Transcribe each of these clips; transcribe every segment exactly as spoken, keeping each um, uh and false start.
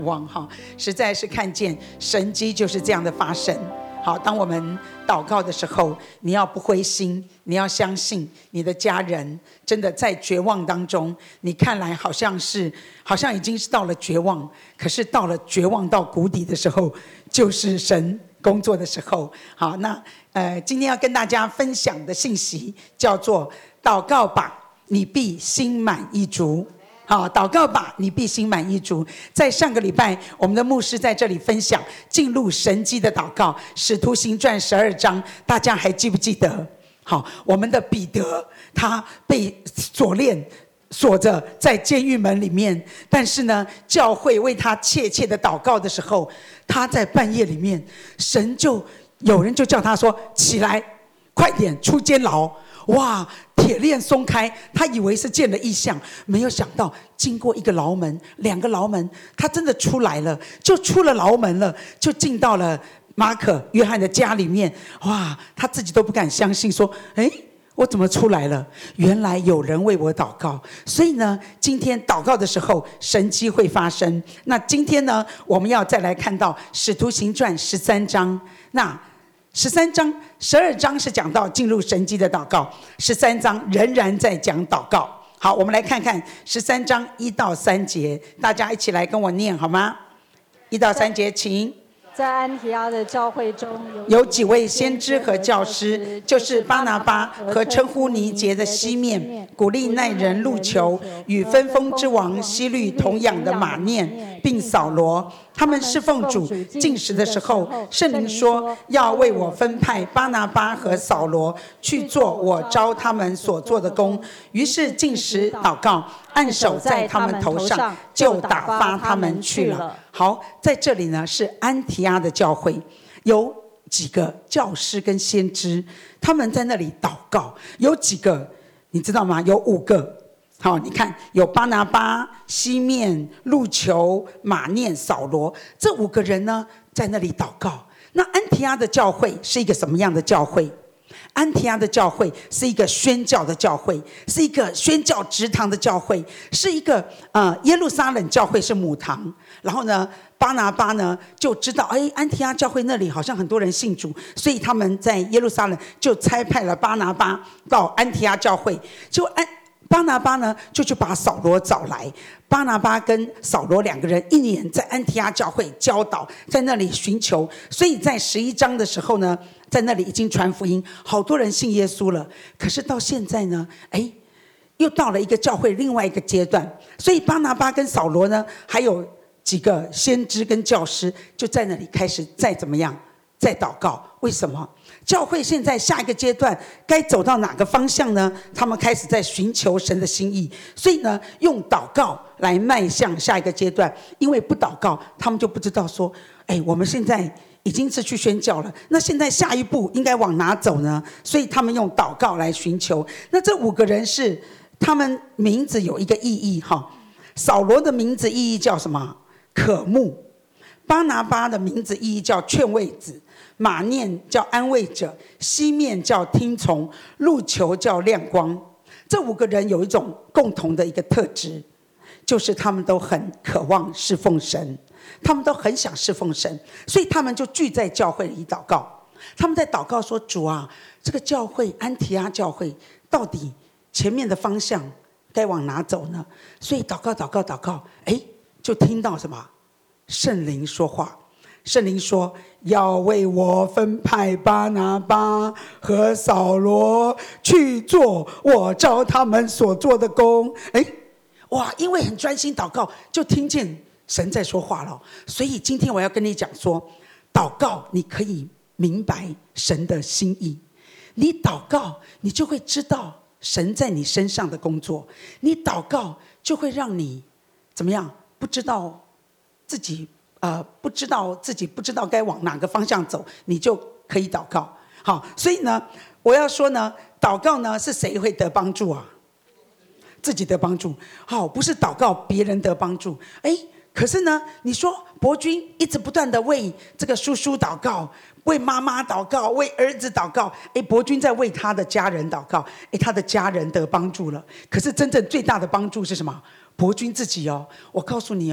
望哈，实在是看见神迹就是这样的发生。好，当我们祷告的时候，你要不灰心，你要相信你的家人真的在绝望当中，你看来好像是好像已经是到了绝望，可是到了绝望到谷底的时候，就是神工作的时候。好，那呃，今天要跟大家分享的信息叫做祷告吧，你必心满意足。好，祷告吧，你必心满意足。在上个礼拜，我们的牧师在这里分享进入神迹的祷告，使徒行传十二章，大家还记不记得？好，我们的彼得他被锁链锁着在监狱门里面，但是呢，教会为他切切的祷告的时候，他在半夜里面，神就有人就叫他说：“起来，快点出监牢。”哇！铁链松开，他以为是见了异象，没有想到经过一个牢门，两个牢门，他真的出来了，就出了牢门了，就进到了马可、约翰的家里面。哇！他自己都不敢相信，说：“哎，我怎么出来了？原来有人为我祷告。”所以呢，今天祷告的时候，神迹会发生。那今天呢，我们要再来看到《使徒行传》十三章。那十三章、十二章是讲到进入神迹的祷告，十三章仍然在讲祷告。好，我们来看看十三章一到三节，大家一起来跟我念好吗？一到三节，请。 在安提阿的教会中， 有几位先知和教师，就是巴拿巴和称呼尼结的西面、古利奈人路求，与分封之王希律同养的马念，并扫罗。他们侍奉主禁食的时候，圣灵说要为我分派巴拿巴和扫罗去做我召他们所做的工。于是禁食祷告，按手在他们头上，就打发他们去了。好，在这里呢是安提阿的教会，有几个教师跟先知，他们在那里祷告。有几个你知道吗？有五个。好，你看有巴拿巴、西面、路求、马念、扫罗，这五个人呢在那里祷告。那安提阿的教会是一个什么样的教会？安提阿的教会是一个宣教的教会，是一个宣教职堂的教会，是一个呃耶路撒冷教会是母堂。然后呢，巴拿巴呢就知道，哎，安提阿教会那里好像很多人信主，所以他们在耶路撒冷就差派了巴拿巴到安提阿教会，就安。巴拿巴呢，就去把扫罗找来。巴拿巴跟扫罗两个人一年在安提阿教会教导，在那里寻求。所以在十一章的时候呢，在那里已经传福音，好多人信耶稣了。可是到现在呢，哎，又到了一个教会另外一个阶段。所以巴拿巴跟扫罗呢，还有几个先知跟教师，就在那里开始再怎么样，再祷告。为什么？教会现在下一个阶段该走到哪个方向呢？他们开始在寻求神的心意，所以呢，用祷告来迈向下一个阶段。因为不祷告，他们就不知道说，哎，我们现在已经是去宣教了，那现在下一步应该往哪走呢？所以他们用祷告来寻求。那这五个人是他们名字有一个意义哈。扫罗的名字意义叫什么？渴慕。巴拿巴的名字意义叫劝慰子，马念叫安慰者，西面叫听从，路求叫亮光。这五个人有一种共同的一个特质，就是他们都很渴望侍奉神，他们都很想侍奉神，所以他们就聚在教会里祷告。他们在祷告说：“主啊，这个教会安提阿教会到底前面的方向该往哪走呢？”所以祷告祷告祷告，哎，就听到什么？圣灵说话，圣灵说要为我分派巴拿巴和扫罗去做我召他们所做的工。哎，哇！因为很专心祷告，就听见神在说话了。所以今天我要跟你讲说，祷告你可以明白神的心意，你祷告你就会知道神在你身上的工作，你祷告就会让你怎么样？不知道。自己呃不知道自己不知道该往哪个方向走，你就可以祷告。好，所以呢，我要说呢，祷告呢是谁会得帮助啊？自己得帮助。好，不是祷告别人得帮助。哎，可是呢，你说伯君一直不断的为这个叔叔祷告，为妈妈祷告，为儿子祷告。哎，伯君在为他的家人祷告，哎，他的家人得帮助了。可是真正最大的帮助是什么？伯君自己哦，我告诉你哦，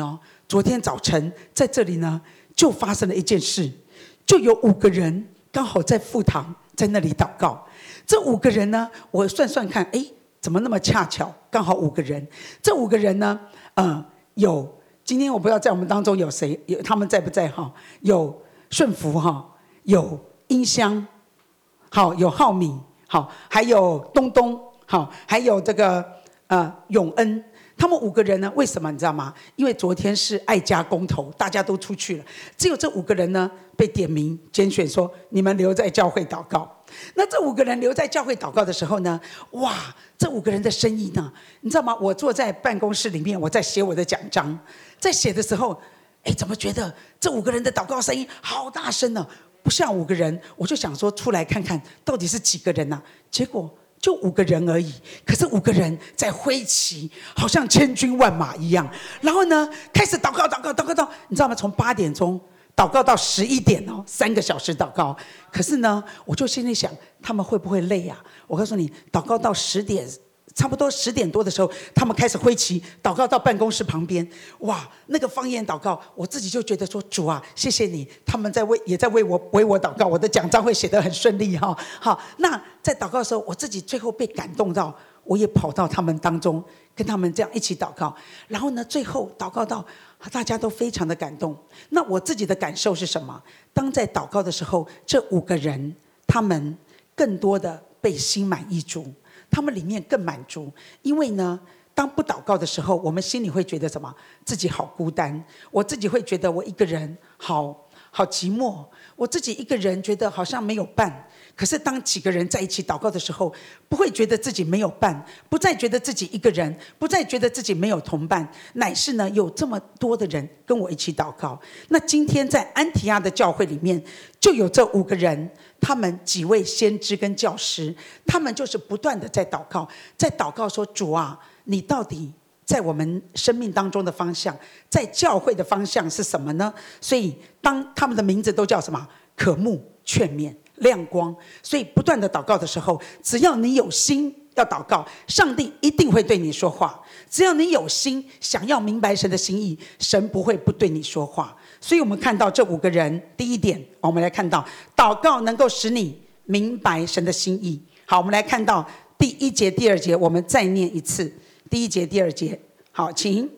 昨天早晨在这里呢，就发生了一件事，就有五个人刚好在副堂在那里祷告。这五个人呢，我算算看，哎，怎么那么恰巧，刚好五个人。这五个人呢，呃，有今天我不知道在我们当中有谁，有他们在不在哈？有顺福哈，有音香，好，有浩敏，好，还有东东，好，还有这个呃永恩。他们五个人呢？为什么你知道吗？因为昨天是爱家公投，大家都出去了，只有这五个人呢被点名拣选说，你们留在教会祷告。那这五个人留在教会祷告的时候呢，哇，这五个人的声音呢，你知道吗？我坐在办公室里面，我在写我的奖章，在写的时候，哎，怎么觉得这五个人的祷告声音好大声呢？不像五个人，我就想说出来看看到底是几个人啊？结果就五个人而已，可是五个人在挥旗，好像千军万马一样。然后呢，开始祷告，祷告，祷告到，你知道吗？从八点钟祷告到十一点哦，三个小时祷告。可是呢，我就心里想，他们会不会累啊？我告诉你，祷告到十点。差不多十点多的时候，他们开始挥旗祷告到办公室旁边。哇，那个方言祷告，我自己就觉得说，主啊，谢谢你，他们在为也在为我为我祷告，我的奖章会写得很顺利哈。好，那在祷告的时候，我自己最后被感动到，我也跑到他们当中，跟他们这样一起祷告。然后呢，最后祷告到大家都非常的感动。那我自己的感受是什么？当在祷告的时候，这五个人他们更多的被心满意足。他们里面更满足，因为呢，当不祷告的时候，我们心里会觉得什么？自己好孤单，我自己会觉得我一个人好好寂寞，我自己一个人觉得好像没有伴。可是当几个人在一起祷告的时候，不会觉得自己没有伴，不再觉得自己一个人，不再觉得自己没有同伴，乃是呢有这么多的人跟我一起祷告。那今天在安提阿的教会里面，就有这五个人，他们几位先知跟教师，他们就是不断的在祷告，在祷告说，主啊，你到底在我们生命当中的方向，在教会的方向是什么呢？所以当他们的名字都叫什么？渴慕、劝勉、亮光。所以不断的祷告的时候，只要你有心要祷告，上帝一定会对你说话。只要你有心想要明白神的心意，神不会不对你说话。所以我们看到这五个人，第一点，我们来看到祷告能够使你明白神的心意。好，我们来看到第一节、第二节，我们再念一次。第一节、第二节，好，请。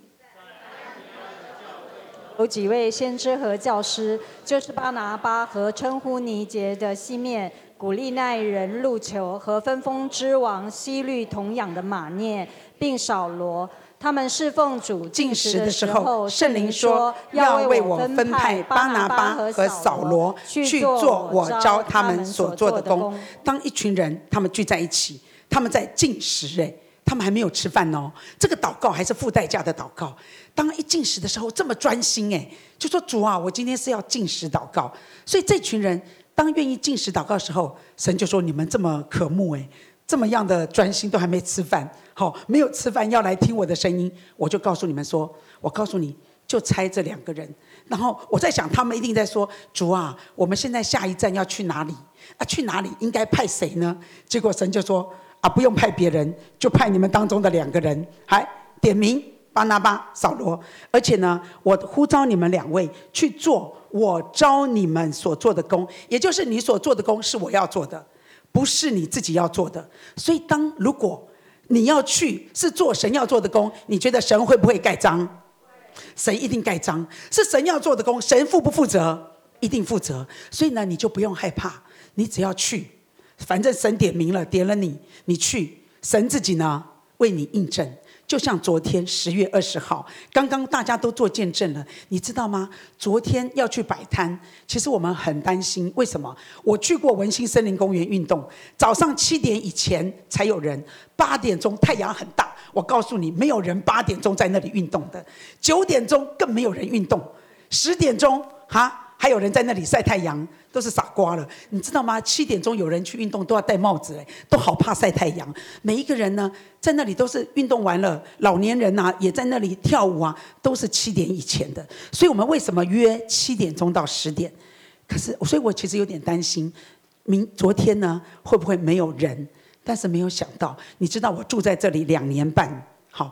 有几位先知和教师，就是巴拿巴和称呼尼结的西面、古利奈人路求和分封之王希律同养的马念，并扫罗。他们侍奉主禁食的时候，圣灵说要为我分派巴拿巴和扫罗去做我召他们所做的工。 当一群人他们聚在一起，他们在禁食，哎，他们还没有吃饭哦。这个祷告还是付代价的祷告。当一禁食的时候，这么专心，哎，就说主啊，我今天是要禁食祷告。所以这群人当愿意禁食祷告的时候，神就说你们这么渴慕，哎。这么样的专心都还没吃饭，好，没有吃饭要来听我的声音，我就告诉你们说，我告诉你，就猜这两个人。然后我在想，他们一定在说，主啊，我们现在下一站要去哪里？啊，去哪里？应该派谁呢？结果神就说，啊，不用派别人，就派你们当中的两个人，还点名巴拿巴、扫罗。而且呢，我呼召你们两位去做我召你们所做的工，也就是你所做的工是我要做的。不是你自己要做的。所以当如果你要去是做神要做的工，你觉得神会不会盖章？神一定盖章。是神要做的工，神负不负责？一定负责。所以呢，你就不用害怕，你只要去，反正神点名了，点了你，你去，神自己呢为你印证。就像昨天十月二十号，刚刚大家都做见证了，你知道吗？昨天要去摆摊，其实我们很担心，为什么？我去过文心森林公园运动，早上七点以前才有人，八点钟太阳很大，我告诉你，没有人八点钟在那里运动的，九点钟更没有人运动，十点钟哈。还有人在那里晒太阳，都是傻瓜了，你知道吗？七点钟有人去运动都要戴帽子，都好怕晒太阳。每一个人呢，在那里都是运动完了，老年人啊也在那里跳舞啊，都是七点以前的。所以我们为什么约七点钟到十点？可是，所以我其实有点担心，明昨天呢会不会没有人？但是没有想到，你知道我住在这里两年半，好。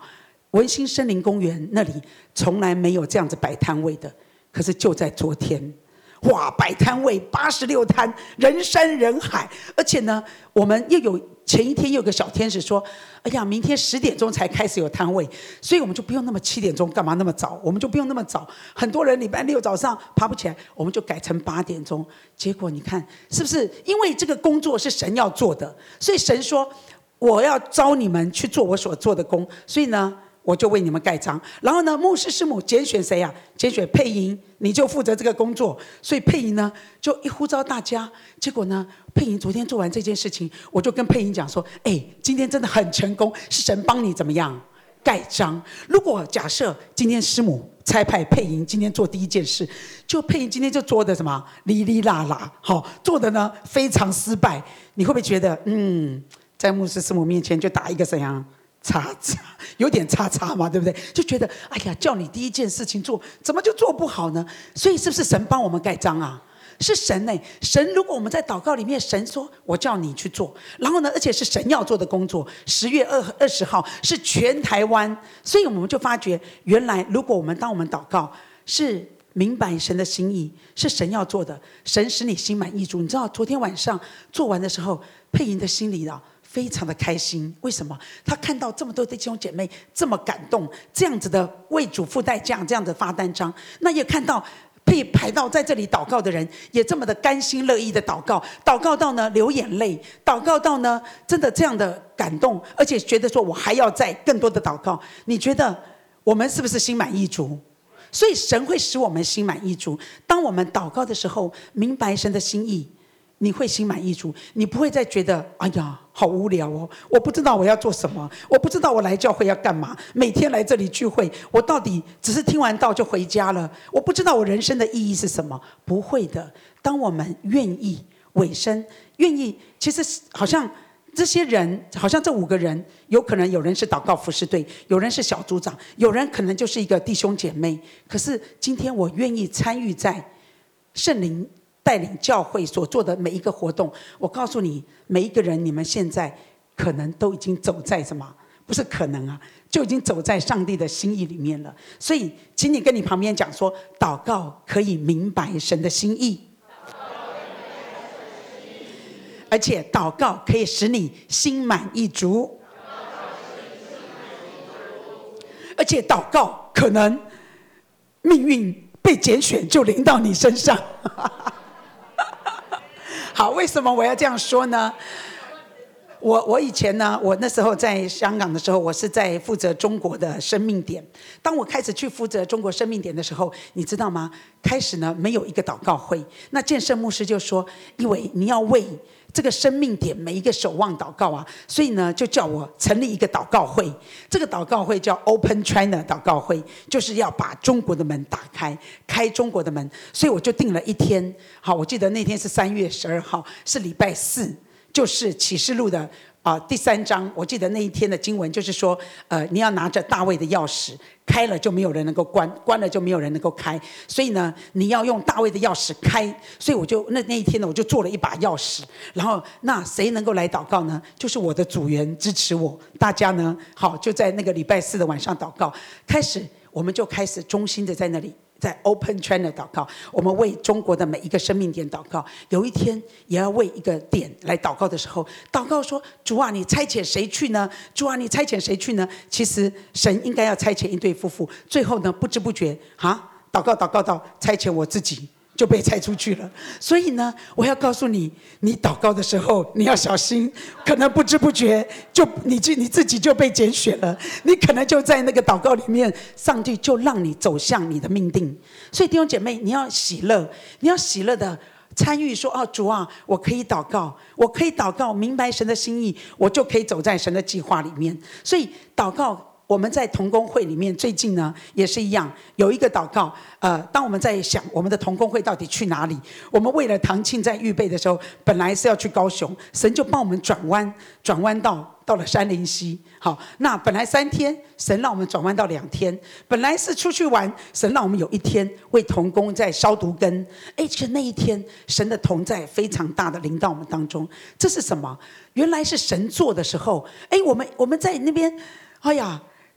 文心森林公园那里从来没有这样子摆摊位的，可是就在昨天，哇，摆摊位八十六摊，人山人海，而且呢，我们又有前一天又有个小天使说，哎呀，明天十点钟才开始有摊位，所以我们就不用那么七点钟，干嘛那么早？我们就不用那么早，很多人礼拜六早上爬不起来，我们就改成八点钟。结果你看是不是？因为这个工作是神要做的，所以神说我要招你们去做我所做的工，所以呢，我就为你们盖章。然后呢，牧师师母拣选谁啊？拣选佩莹，你就负责这个工作。所以佩莹呢，就一呼召大家。结果呢，佩莹昨天做完这件事情，我就跟佩莹讲说：“哎，今天真的很成功，是神帮你怎么样盖章。如果假设今天师母差派佩莹今天做第一件事，就佩莹今天就做的什么哩哩啦啦，好做的呢非常失败，你会不会觉得嗯，在牧师师母面前就打一个怎样？”叉叉有点叉叉嘛，对不对？就觉得哎呀，叫你第一件事情做，怎么就做不好呢？所以是不是神帮我们盖章啊？是神呢、欸。神如果我们在祷告里面，神说我叫你去做，然后呢，而且是神要做的工作。十月二二十号是全台湾，所以我们就发觉，原来如果我们当我们祷告是明白神的心意，是神要做的，神使你心满意足。你知道昨天晚上做完的时候，佩莹的心里啊非常的开心。为什么？他看到这么多的弟兄姐妹这么感动，这样子的为主付代价，这样子发单张，那也看到被排到在这里祷告的人也这么的甘心乐意的祷告，祷告到呢流眼泪，祷告到呢真的这样的感动，而且觉得说我还要再更多的祷告。你觉得我们是不是心满意足？所以神会使我们心满意足。当我们祷告的时候，明白神的心意，你会心满意足，你不会再觉得哎呀好无聊哦，我不知道我要做什么，我不知道我来教会要干嘛，每天来这里聚会，我到底只是听完道就回家了，我不知道我人生的意义是什么。不会的，当我们愿意委身，愿意，其实好像这些人，好像这五个人，有可能有人是祷告服事队，有人是小组长，有人可能就是一个弟兄姐妹。可是今天我愿意参与在圣灵带领教会所做的每一个活动，我告诉你，每一个人，你们现在可能都已经走在什么？不是可能啊，就已经走在上帝的心意里面了。所以，请你跟你旁边讲说，祷告可以明白神的心意，而且祷告可以使你心满意足，而且祷告可能命运被拣选就临到你身上。好，为什么我要这样说呢？我我以前呢，我那时候在香港的时候，我是在负责中国的生命点。当我开始去负责中国生命点的时候，你知道吗？开始呢没有一个祷告会，那建圣牧师就说，因为你要为这个生命点每一个守望祷告啊，所以呢就叫我成立一个祷告会。这个祷告会叫 Open China 祷告会，就是要把中国的门打开，开中国的门。所以我就定了一天，好，我记得那天是三月十二号，是礼拜四，就是启示录的啊、呃、第三章。我记得那一天的经文就是说，呃，你要拿着大卫的钥匙，开了就没有人能够关，关了就没有人能够开。所以呢，你要用大卫的钥匙开。所以我就那那一天呢，我就做了一把钥匙。然后那谁能够来祷告呢？就是我的组员支持我。大家呢，好，就在那个礼拜四的晚上祷告，开始我们就开始衷心的在那里。在 Open China 祷告，我们为中国的每一个生命点祷告。有一天也要为一个点来祷告的时候，祷告说：主啊，你差遣谁去呢？主啊，你差遣谁去呢？其实神应该要差遣一对夫妇。最后呢，不知不觉啊，祷告祷告到差遣我自己，就被拆出去了。所以呢，我要告诉你，你祷告的时候你要小心，可能不知不觉就你就你自己就被拣选了，你可能就在那个祷告里面，上帝就让你走向你的命定。所以弟兄姐妹，你要喜乐，你要喜乐的参与说：哦，主啊，我可以祷告，我可以祷告，明白神的心意，我就可以走在神的计划里面。所以祷告。我们在同工会里面最近呢也是一样，有一个祷告，呃，当我们在想我们的同工会到底去哪里，我们为了堂庆在预备的时候，本来是要去高雄，神就帮我们转弯，转弯到到了杉林溪。好，那本来三天，神让我们转弯到两天，本来是出去玩，神让我们有一天为同工在烧毒根。哎，其实那一天神的同在非常大的临到我们当中。这是什么？原来是神做的时候，哎，我们我们在那边，哎呀，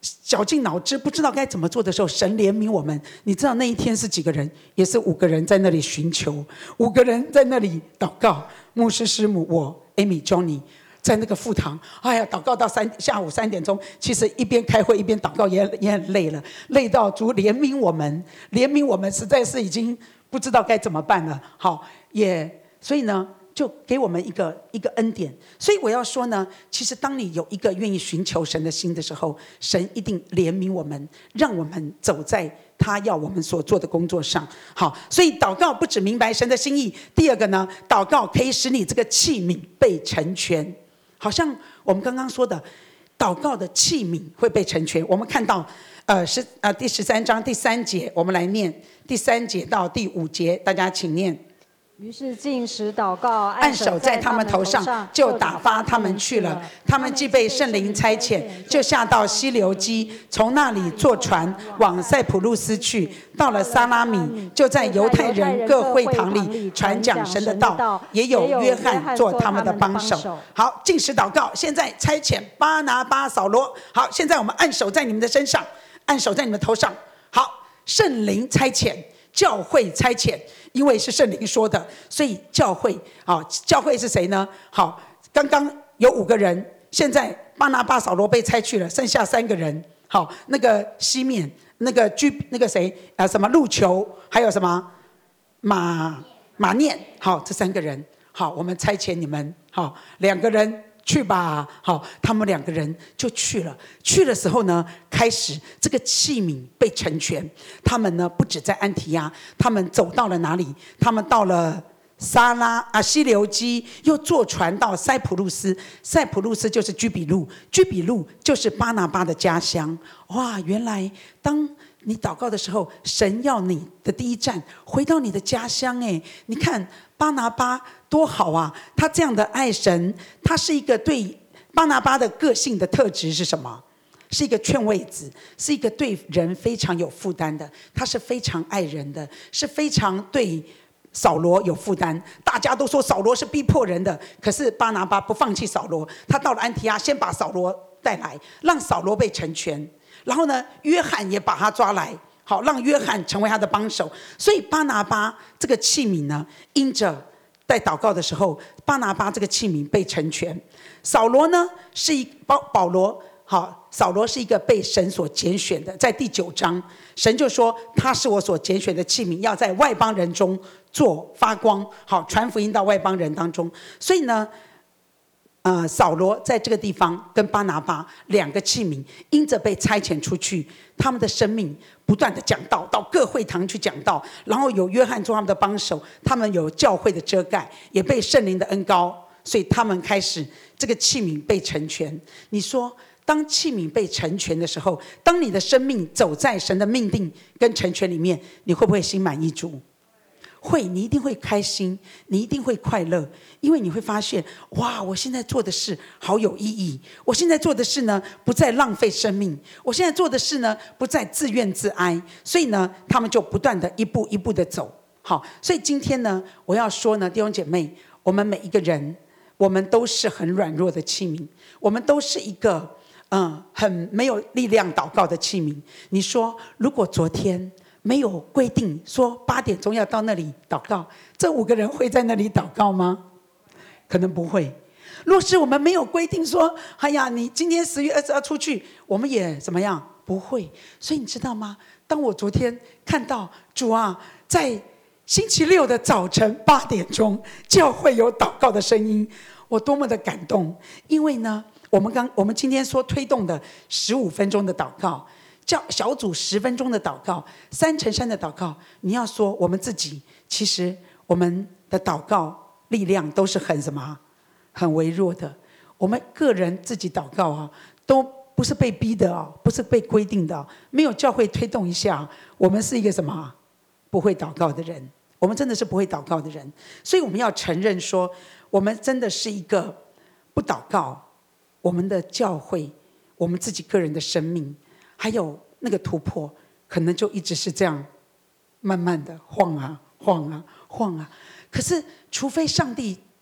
绞尽脑汁不知道该怎么做的时候，神怜悯我们。你知道那一天是几个人？也是五个人在那里寻求，五个人在那里祷告。牧师师母，我 Amy、Johnny 在那个副堂，哎呀，祷告到三下午三点钟。其实一边开会一边祷告也也很累了，累到主怜悯我们，怜悯我们，实在是已经不知道该怎么办了。好，也所以呢。就给我们一个一个恩典，所以我要说呢，其实当你有一个愿意寻求神的心的时候，神一定怜悯我们，让我们走在他要我们所做的工作上。好，所以祷告不只明白神的心意，第二个呢，祷告可以使你这个器皿被成全。好像我们刚刚说的，祷告的器皿会被成全。我们看到，呃，十呃第十三章第三节，我们来念第三节到第五节，大家请念。 于是禁食祷告， 按手在他们头上，就打发他们去了。他们既被圣灵差遣，就下到西流基，从那里坐船往塞浦路斯去。到了撒拉米，就在犹太人各会堂里传讲神的道，也有约翰做他们的帮手。好，禁食祷告，现在差遣巴拿巴、扫罗。好，现在我们按手在你们的身上，按手在你们头上。好，圣灵差遣，教会差遣。因为是圣灵说的，所以教会啊，教会是谁呢？好，刚刚有五个人，现在巴拿巴、扫罗被差去了，剩下三个人。好，那个西面，那个居，那个谁啊？什么路求，还有什么马马念？好，这三个人，好，我们差遣你们，好，两个人。去吧，好，他们两个人就去了。去的时候呢，开始这个器皿被成全。他们呢，不止在安提亚，他们走到了哪里？他们到了撒拉啊西流基，又坐船到塞浦路斯。塞浦路斯就是居比路，居比路就是巴拿巴的家乡。哇，原来当你祷告的时候，神要你的第一站回到你的家乡。哎，你看巴拿巴多好啊！他这样的爱神，他是一个对巴拿巴的个性的特质是什么？是一个劝慰子，是一个对人非常有负担的。他是非常爱人的，是非常对扫罗有负担。大家都说扫罗是逼迫人的，可是巴拿巴不放弃扫罗，他到了安提阿，先把扫罗带来，让扫罗被成全。然后呢，约翰也把他抓来，好让约翰成为他的帮手。所以巴拿巴这个器皿呢，因着在祷告的时候，巴拿巴这个器皿被成全。扫罗呢，是一保保罗，好，扫罗是一个被神所拣选的。在第九章，神就说他是我所拣选的器皿，要在外邦人中做发光，好传福音到外邦人当中。所以呢。呃，扫罗在这个地方跟巴拿巴两个器皿，因着被差遣出去，他们的生命不断的讲道，到各会堂去讲道，然后有约翰做他们的帮手，他们有教会的遮盖，也被圣灵的恩膏，所以他们开始这个器皿被成全。你说，当器皿被成全的时候，当你的生命走在神的命定跟成全里面，你会不会心满意足？会，你一定会开心，你一定会快乐，因为你会发现，哇，我现在做的事好有意义。我现在做的事呢，不再浪费生命；我现在做的事呢，不再自怨自哀。所以呢，他们就不断的一步一步的走。好，所以今天呢，我要说呢，弟兄姐妹，我们每一个人，我们都是很软弱的器皿，我们都是一个嗯很没有力量祷告的器皿。你说，如果昨天没有规定说八点钟要到那里祷告，这五个人会在那里祷告吗？可能不会。若是我们没有规定说，哎呀，你今天十月二十二出去，我们也怎么样？不会。所以你知道吗？当我昨天看到主啊，在星期六的早晨八点钟，教会有祷告的声音，我多么的感动！因为呢，我们刚我们今天说推动的十五分钟的祷告。叫小组十分钟的祷告，三乘三的祷告。你要说我们自己，其实我们的祷告力量都是很什么，很微弱的。我们个人自己祷告啊，都不是被逼的哦，不是被规定的哦，没有教会推动一下，我们是一个什么不会祷告的人。我们真的是不会祷告的人，所以我们要承认说，我们真的是一个不祷告，我们的教会，我们自己个人的生命。还有那个突破，可能就一直是这样，慢慢的晃啊晃啊晃啊。可是，除非上帝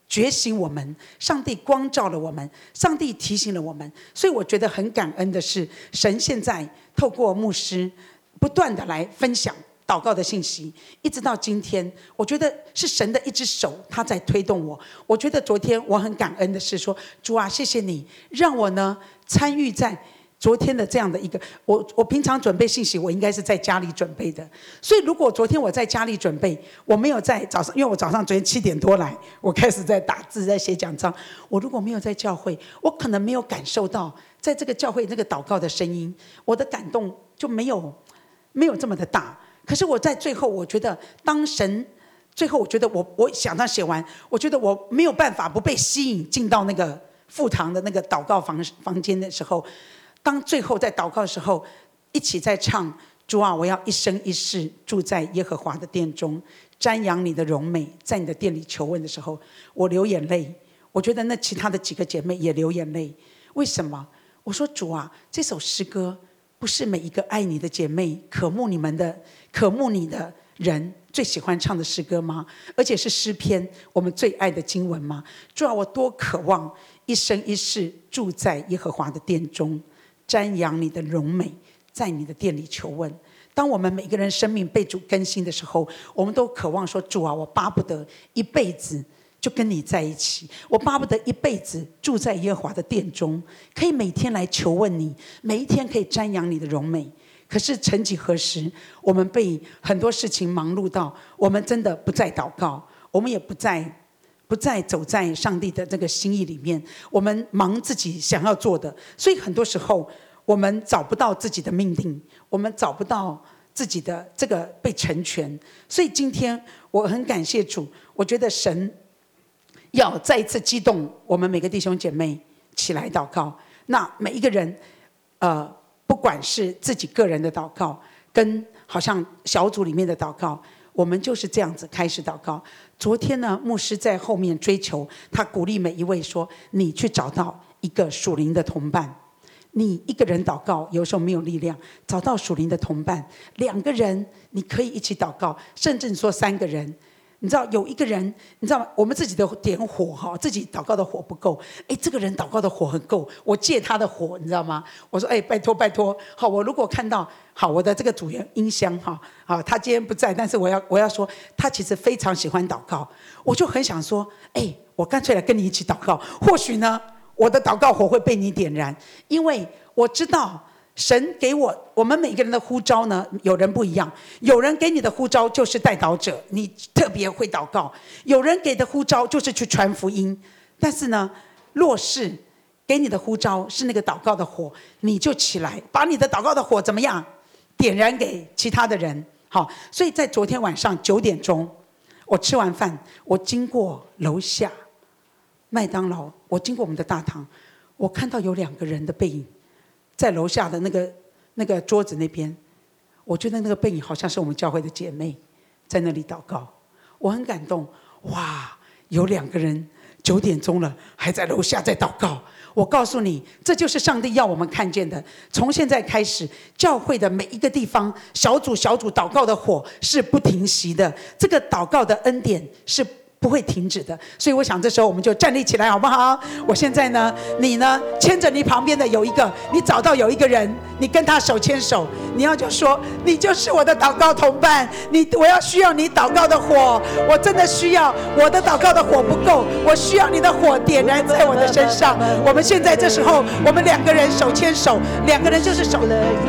觉醒我们，上帝光照了我们，上帝提醒了我们。所以我觉得很感恩的是，神现在透过牧师不断的来分享祷告的信息，一直到今天，我觉得是神的一只手，他在推动我。我觉得昨天我很感恩的是说，主啊，谢谢你让我呢参与在昨天的这样的一个，我我平常准备信息，我应该是在家里准备的。所以如果昨天我在家里准备，我没有在早上，因为我早上昨天七点多来，我开始在打字，在写讲章。我如果没有在教会，我可能没有感受到在这个教会那个祷告的声音，我的感动就没有没有这么的大。可是我在最后，我觉得当神最后，我觉得我我想到写完，我觉得我没有办法不被吸引进到那个副堂的那个祷告房房间的时候，当最后在祷告的时候，一起在唱主啊，我要一生一世住在耶和华的殿中，瞻仰你的荣美，在你的殿里求问的时候，我流眼泪。我觉得那其他的几个姐妹也流眼泪。为什么？我说主啊，这首诗歌不是每一个爱你的姐妹、渴慕你们的、渴慕你的人最喜欢唱的诗歌吗？而且是诗篇，我们最爱的经文吗？主啊，我多渴望一生一世住在耶和华的殿中，瞻仰你的荣美，在你的殿里求问。当我们每个人生命被主更新的时候，我们都渴望说，主啊，我巴不得一辈子就跟你在一起，我巴不得一辈子住在耶和华的殿中，可以每天来求问你，每一天可以瞻仰你的荣美。可是曾几何时，我们被很多事情忙碌到，我们真的不再祷告，我们也不再不再走在上帝的这个心意里面，我们忙自己想要做的，所以很多时候我们找不到自己的命定，我们找不到自己的这个被成全。所以今天我很感谢主，我觉得神要再一次激动我们每个弟兄姐妹起来祷告。那每一个人呃，不管是自己个人的祷告，跟好像小组里面的祷告，我们就是这样子开始祷告。昨天呢，牧师在后面追求，他鼓励每一位说，你去找到一个属灵的同伴。你一个人祷告有时候没有力量，找到属灵的同伴，两个人你可以一起祷告，甚至说三个人。你知道有一个人，你知道吗？我们自己的点火哈，自己祷告的火不够，哎，这个人祷告的火很够，我借他的火，你知道吗？我说，哎，拜托拜托，好，我如果看到好我的这个主人音箱哈，好，他今天不在，但是我要我要说，他其实非常喜欢祷告，我就很想说，哎，我干脆来跟你一起祷告，或许呢，我的祷告火会被你点燃，因为我知道。神给我，我们每个人的呼召呢，有人不一样。有人给你的呼召就是代祷者，你特别会祷告；有人给的呼召就是去传福音。但是呢，若是给你的呼召是那个祷告的火，你就起来，把你的祷告的火怎么样，点燃给其他的人。好，所以在昨天晚上九点钟，我吃完饭，我经过楼下麦当劳，我经过我们的大堂，我看到有两个人的背影。在楼下的那个那个桌子那边，我觉得那个背影好像是我们教会的姐妹在那里祷告，我很感动。哇，有两个人九点钟了还在楼下在祷告。我告诉你，这就是上帝要我们看见的。从现在开始，教会的每一个地方，小组小组祷告的火是不停息的，这个祷告的恩典是不会停止的。所以我想这时候我们就站立起来好不好？我现在呢，你呢牵着你旁边的有一个，你找到有一个人，你跟他手牵手，你要就说，你就是我的祷告同伴，你我要需要你祷告的火，我真的需要，我的祷告的火不够，我需要你的火点燃在我的身上。我们现在这时候，我们两个人手牵手，两个人就是手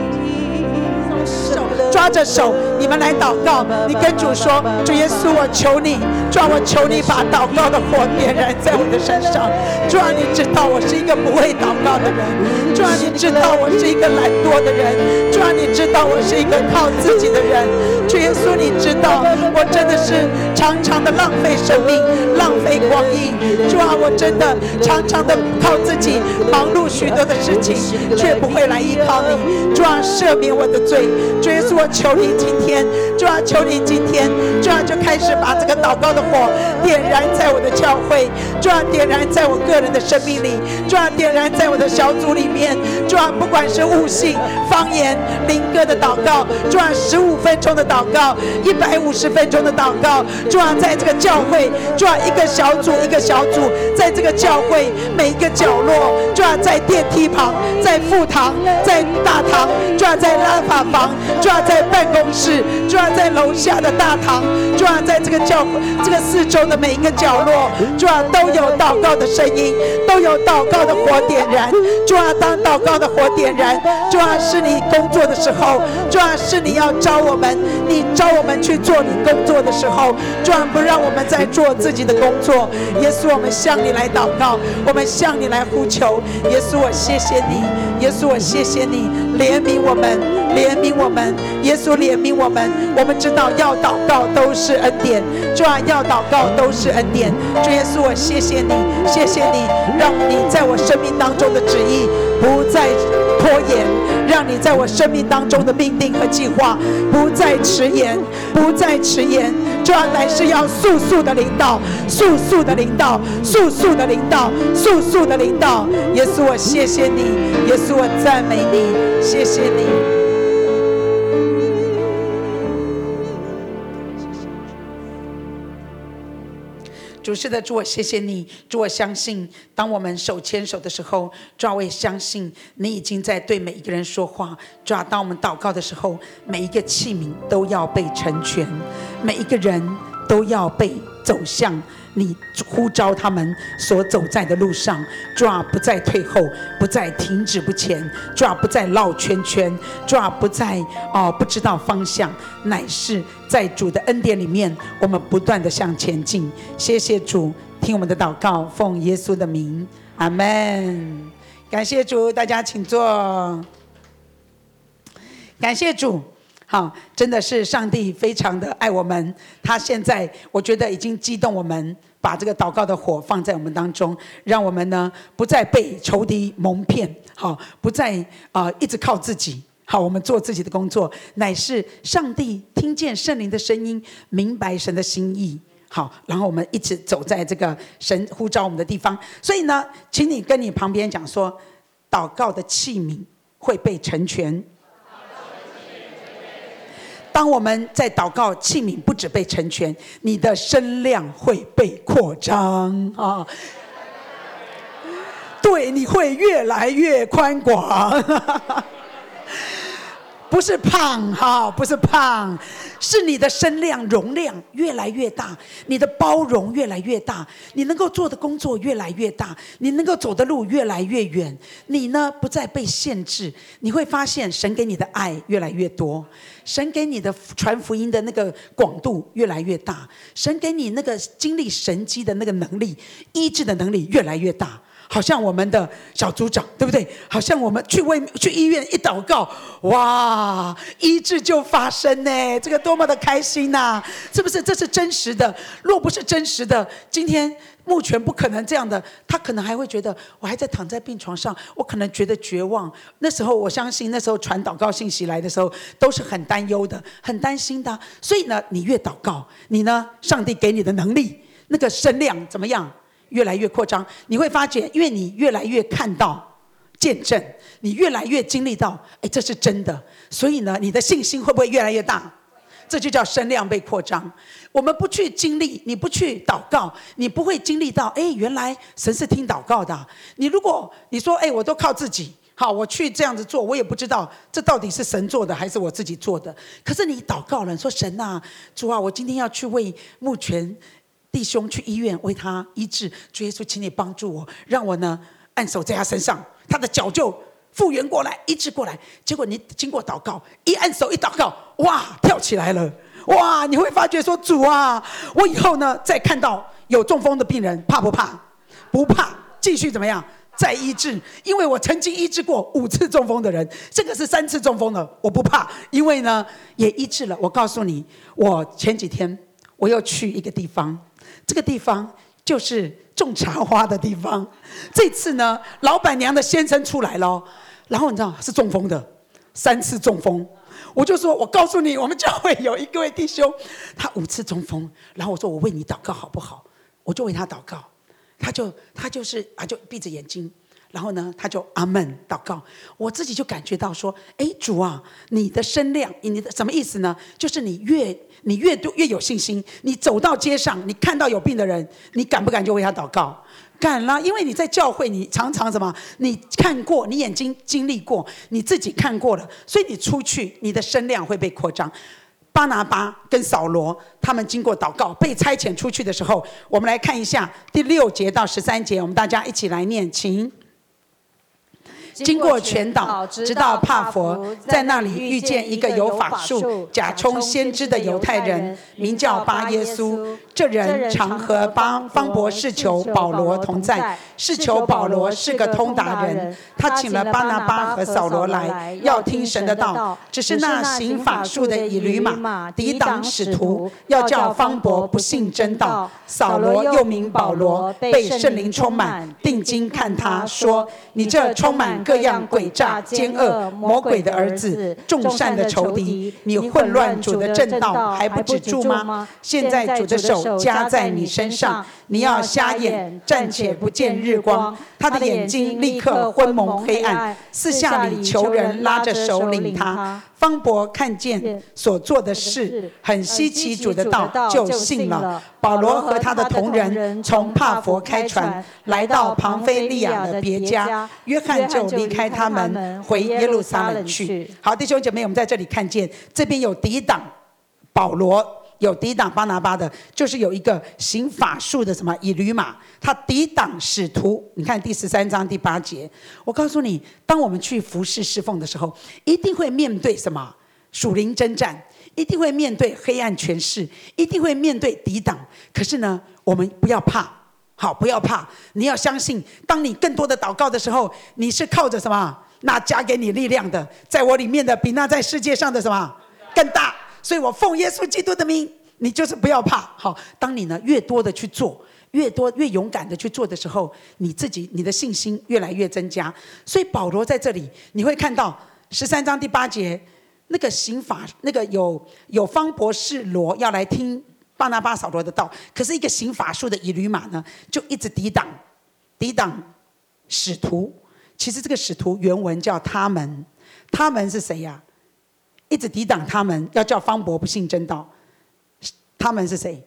抓着手，你们来祷告。你跟主说，主耶稣，我求你，主啊，我求你把祷告的火点燃在我的身上。主啊，你知道我是一个不会祷告的人，主啊，你知道我是一个懒惰的人，主啊，你知道我是一个靠自己的人。主耶稣，你知道我真的是常常的浪费生命，浪费光阴。主啊，我真的常常的靠自己忙碌许多的事情，却不会来依靠你。主啊，赦免我的罪。主耶稣，我求你今天，主啊，求你今天，主啊，就开开始把这个祷告的火点燃在我的教会，主啊，点燃在我个人的生命里，主啊，点燃在我的小组里面，主啊，不管是悟性、方言、灵歌的祷告，主啊，十五分钟的祷告，一百五十分钟的祷告，主啊，在这个教会，主啊，一个小组一个小组，在这个教会每一个角落，主啊，在电梯旁，在副堂，在大堂，主啊，在拉法房，主啊，在办公室，主啊，在楼下的大堂，主啊，在这个教会这个四周的每一个角落，主啊，都有祷告的声音，都有祷告的火点燃。主啊，当祷告的火点燃，主啊，是你工作的时候，主啊，是你要招我们，你招我们去做你工作的时候，主啊，不让我们再做自己的工作。耶稣，我们向你来祷告，我们向你来呼求。耶稣，我谢谢你，耶稣，我谢谢你，怜悯我们，怜悯我们，耶稣怜悯我们。我们知道要祷告都是恩典，主啊，要祷告都是恩典。主耶稣，我谢谢你，谢谢你，让你在我生命当中的旨意不再拖延，让你在我生命当中的命定和计划不再迟延，不再迟延。主啊，乃是要速速的领导，速速的领导，速速的领导，速速的领导。耶稣，我谢谢你，耶稣，我赞美你，谢谢你。主是的，主，我谢谢你，主，我相信当我们手牵手的时候，主啊，我也相信你已经在对每一个人说话。主啊，当我们祷告的时候，每一个器皿都要被成全，每一个人都要被走向你呼召他们所走在的路上。主啊，不再退后，不再停止不前，主啊，不再绕圈圈，主啊，不再哦不知道方向，乃是在主的恩典里面，我们不断的向前进。谢谢主，听我们的祷告，奉耶稣的名，阿们。感谢主，大家请坐。感谢主。好，真的是上帝非常的爱我们，他现在我觉得已经激动我们，把这个祷告的火放在我们当中，让我们呢不再被仇敌蒙骗，好，不再啊、呃、一直靠自己。好，我们做自己的工作，乃是上帝听见圣灵的声音，明白神的心意。好，然后我们一直走在这个神呼召我们的地方。所以呢，请你跟你旁边讲说，祷告的器皿会被成全。当我们在祷告，器皿不止被成全，你的声量会被扩张啊！对，你会越来越宽广。不是胖哈，不是胖，是你的声量容量越来越大，你的包容越来越大，你能够做的工作越来越大，你能够走的路越来越远，你呢不再被限制。你会发现神给你的爱越来越多，神给你的传福音的那个广度越来越大，神给你那个经历神迹的那个能力，医治的能力越来越大。好像我们的小组长，对不对？好像我们去为去医院一祷告，哇，医治就发生呢，这个多么的开心呐！是不是？这是真实的。若不是真实的，今天目前不可能这样的。他可能还会觉得，我还在躺在病床上，我可能觉得绝望。那时候，我相信那时候传祷告信息来的时候，都是很担忧的，很担心的。所以呢，你越祷告，你呢，上帝给你的能力，那个声量怎么样？越来越扩张，你会发觉，因为你越来越看到见证，你越来越经历到，哎，这是真的，所以呢，你的信心会不会越来越大？这就叫声量被扩张。我们不去经历，你不去祷告，你不会经历到，哎，原来神是听祷告的啊。你如果你说，哎，我都靠自己，好，我去这样子做，我也不知道这到底是神做的还是我自己做的。可是你祷告了，说神啊，主啊，我今天要去为目前弟兄去医院为他医治，主耶稣，请你帮助我，让我呢按手在他身上，他的脚就复原过来，医治过来。结果你经过祷告，一按手一祷告，哇，跳起来了，哇！你会发觉说，主啊，我以后呢再看到有中风的病人，怕不怕？不怕，继续怎么样？再医治，因为我曾经医治过五次中风的人，这个是三次中风了，我不怕，因为呢也医治了。我告诉你，我前几天我又去一个地方。这个地方就是种茶花的地方。这次呢，老板娘的先生出来了，然后你知道是中风的，三次中风。 我就说，我告诉你，我们教会有一位弟兄，他五次中风，然后我说我为你祷告好不好？我就为他祷告，他就他就是啊，就闭着眼睛，然后呢，他就阿们祷告。我自己就感觉到说，哎，主啊，你的声量，你的什么意思呢？就是你越你越多越有信心，你走到街上，你看到有病的人，你敢不敢就为他祷告？敢啦，因为你在教会，你常常什么？你看过，你眼睛经历过，你自己看过了，所以你出去，你的声量会被扩张。巴拿巴跟扫罗他们经过祷告被差遣出去的时候，我们来看一下第六节到十三节，我们大家一起来念，请。经过全岛，直到帕佛，在那里遇见一个有法术、假充先知的犹太人，名叫巴耶稣。这人常和方方伯士求保罗同在，士求保罗是个通达人。他请了巴拿巴和扫罗来，要听神的道。只是那行法术的以吕马抵挡使徒，要叫方伯不信真道。扫罗又名保罗，被圣灵充满，定睛看他，说：你这充满各样诡诈、奸恶、魔鬼的儿子，众善的仇敌，你混乱主的正道还不止住吗？现在主的手加在你身上，你要瞎眼，暂且不见日光。他的眼睛立刻昏蒙黑暗，四下里求人拉着手领他。方伯看见所做的事，很稀奇主的道，就信了。保罗和他的同人从帕佛开船，来到庞菲利亚的别家，约翰就离开他们，回耶路撒冷去。好，弟兄姐妹，我们在这里看见，这边有抵挡保罗，有抵挡巴拿巴的，就是有一个行法术的什么以吕马，他抵挡使徒。你看第十三章第八节，我告诉你，当我们去服侍侍奉的时候，一定会面对什么属灵征战，一定会面对黑暗权势，一定会面对抵挡。可是呢，我们不要怕，好，不要怕，你要相信，当你更多的祷告的时候，你是靠着什么？那加给你力量的，在我里面的比那在世界上的什么更大。所以我奉耶稣基督的名，你就是不要怕。好，当你呢越多的去做，越多越勇敢的去做的时候，你自己你的信心越来越增加。所以保罗在这里，你会看到十三章第八节，那个刑法，那个有有方伯士罗要来听巴拿巴扫罗的道，可是一个行法术的以吕马呢，就一直抵挡抵挡使徒。其实这个使徒原文叫他们，他们是谁呀、啊？一直抵挡他们，要叫方伯不信真道。他们是谁？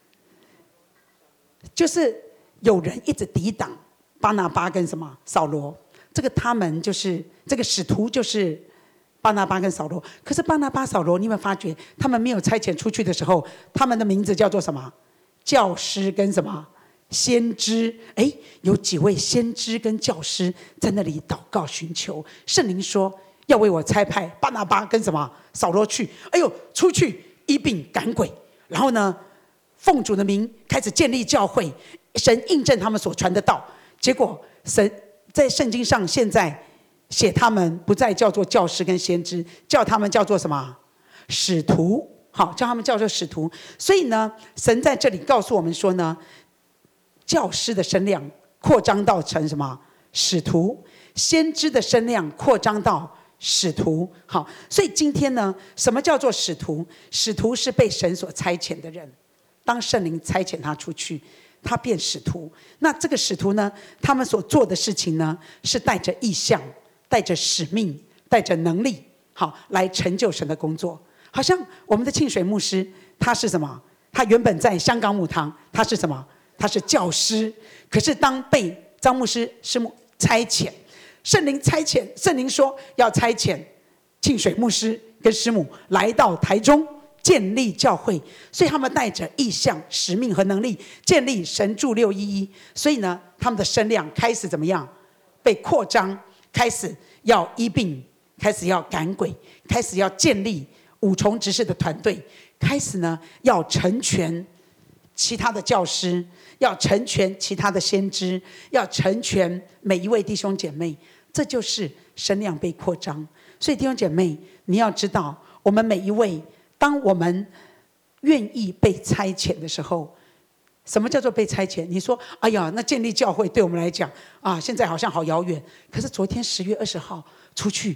就是有人一直抵挡巴拿巴跟什么扫罗。这个他们就是这个使徒，就是巴拿巴跟扫罗。可是巴拿巴、扫罗，你有没有发觉，他们没有差遣出去的时候，他们的名字叫做什么？教师跟什么？先知。哎，有几位先知跟教师在那里祷告寻求。圣灵说，要为我差派巴拿巴跟什么扫罗去，哎呦，出去医病赶鬼，然后呢，奉主的名开始建立教会，神印证他们所传的道。结果神在圣经上现在写他们不再叫做教师跟先知，叫他们叫做什么？使徒。好，叫他们叫做使徒。所以呢，神在这里告诉我们说呢，教师的声量扩张到成什么？使徒。先知的声量扩张到使徒。好，所以今天呢，什么叫做使徒？使徒是被神所差遣的人，当圣灵差遣他出去，他变使徒。那这个使徒呢，他们所做的事情呢，是带着意向，带着使命，带着能力，好，来成就神的工作。好像我们的庆水牧师，他是什么？他原本在香港母堂，他是什么？他是教师。可是当被张牧师师母差遣，圣灵差遣，圣灵说要差遣庆水牧师跟师母来到台中建立教会，所以他们带着意向、使命和能力建立神助六一一。所以呢，他们的声量开始怎么样？被扩张，开始要医病，开始要赶鬼，开始要建立五重执事的团队，开始呢要成全其他的教师，要成全其他的先知，要成全每一位弟兄姐妹。这就是声量被扩张。所以弟兄姐妹，你要知道，我们每一位，当我们愿意被差遣的时候，什么叫做被差遣？你说，哎呀，那建立教会对我们来讲啊，现在好像好遥远。可是昨天十月二十号出去，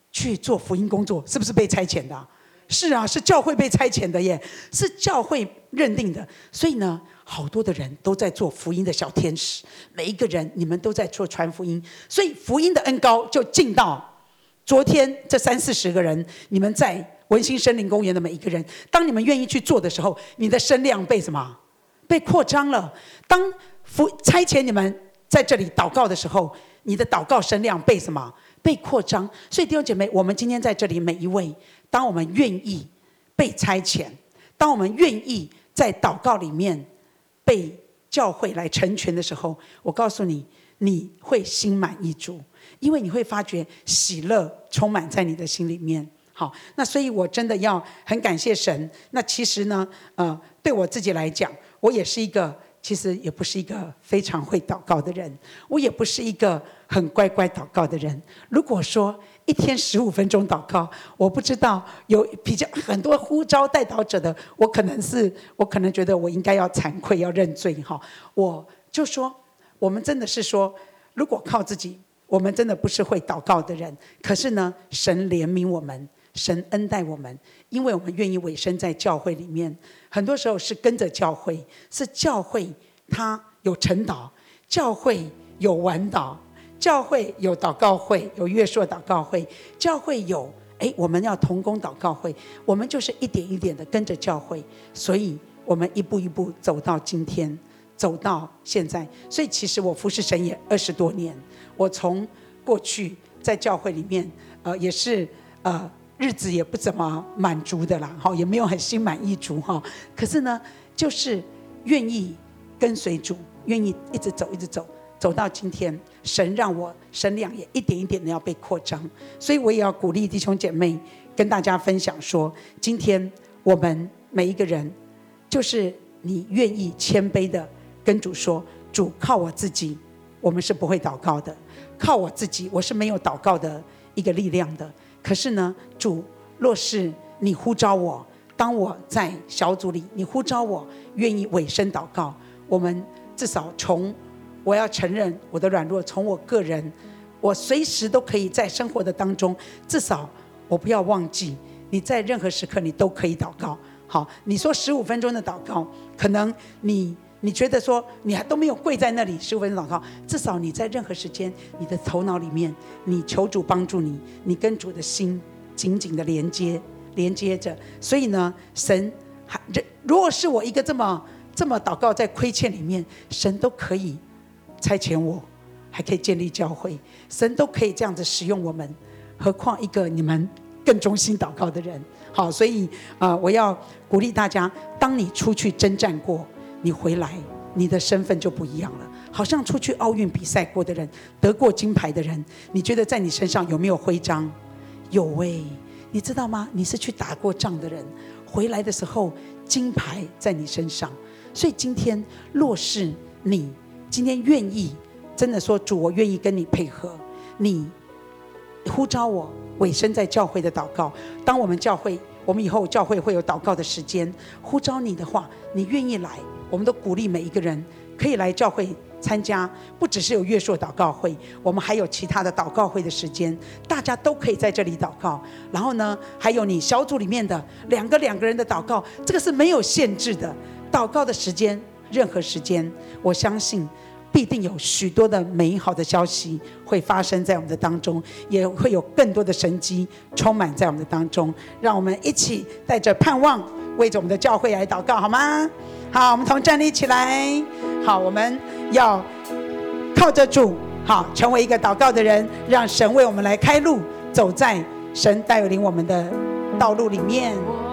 去做福音工作，是不是被差遣的、啊？是啊，是教会被差遣的耶，是教会认定的。所以呢，好多的人都在做福音的小天使，每一个人你们都在做传福音，所以福音的恩膏就进到昨天这三四十个人，你们在文心森林公园的每一个人，当你们愿意去做的时候，你的声量被什么？被扩张了。当福差遣你们在这里祷告的时候，你的祷告声量被什么？被扩张。所以弟兄姐妹，我们今天在这里每一位，当我们愿意被差遣，当我们愿意在祷告里面被教会来成全的时候，我告诉你，你会心满意足，因为你会发觉喜乐充满在你的心里面。好，那所以我真的要很感谢神。那其实呢，呃，对我自己来讲，我也是一个，其实也不是一个非常会祷告的人，我也不是一个很乖乖祷告的人。如果说一天十五分钟祷告，我不知道有比较很多呼召代祷者的，我可能是我可能觉得我应该要惭愧，要认罪哈。我就说，我们真的是说，如果靠自己，我们真的不是会祷告的人。可是呢，神怜悯我们，神恩待我们，因为我们愿意委身在教会里面。很多时候是跟着教会，是教会它有晨祷，教会有晚祷，教会有祷告会，有月朔祷告会，教会有哎，我们要同工祷告会，我们就是一点一点的跟着教会，所以我们一步一步走到今天，走到现在。所以其实我服侍神也二十多年，我从过去在教会里面，呃，也是呃。日子也不怎么满足的啦，也没有很心满意足。可是呢，就是愿意跟随主，愿意一直走一直走，走到今天，神让我声量也一点一点的要被扩张。所以我也要鼓励弟兄姐妹跟大家分享说，今天我们每一个人，就是你愿意谦卑的跟主说，主，靠我自己我们是不会祷告的，靠我自己我是没有祷告的一个力量的。可是呢，主，若是你呼召我，当我在小组里，你呼召我愿意委身祷告，我们至少从我要承认我的软弱，从我个人，我随时都可以在生活的当中，至少我不要忘记，你在任何时刻你都可以祷告。好，你说十五分钟的祷告，可能你你觉得说你还都没有跪在那里十五分钟祷告，至少你在任何时间，你的头脑里面，你求主帮助你，你跟主的心紧紧的连接连接着。所以呢，神还如果是我一个这么这么祷告在亏欠里面，神都可以差遣我，还可以建立教会，神都可以这样子使用我们，何况一个你们更忠心祷告的人。好，所以、呃、我要鼓励大家，当你出去征战过，你回来，你的身份就不一样了。好像出去奥运比赛过的人，得过金牌的人，你觉得在你身上有没有徽章？有耶，你知道吗？你是去打过仗的人，回来的时候金牌在你身上。所以今天若是你今天愿意真的说，主，我愿意跟你配合，你呼召我委身在教会的祷告，当我们教会我们以后教会会有祷告的时间，呼召你的话，你愿意来，我们都鼓励每一个人可以来教会参加，不只是有月朔祷告会，我们还有其他的祷告会的时间，大家都可以在这里祷告。然后呢，还有你小组里面的两个两个人的祷告，这个是没有限制的，祷告的时间任何时间，我相信必定有许多的美好的消息会发生在我们的当中，也会有更多的神迹充满在我们的当中。让我们一起带着盼望为着我们的教会来祷告，好吗？好，我们同站立起来。好，我们要靠着主，好，成为一个祷告的人，让神为我们来开路，走在神带领我们的道路里面。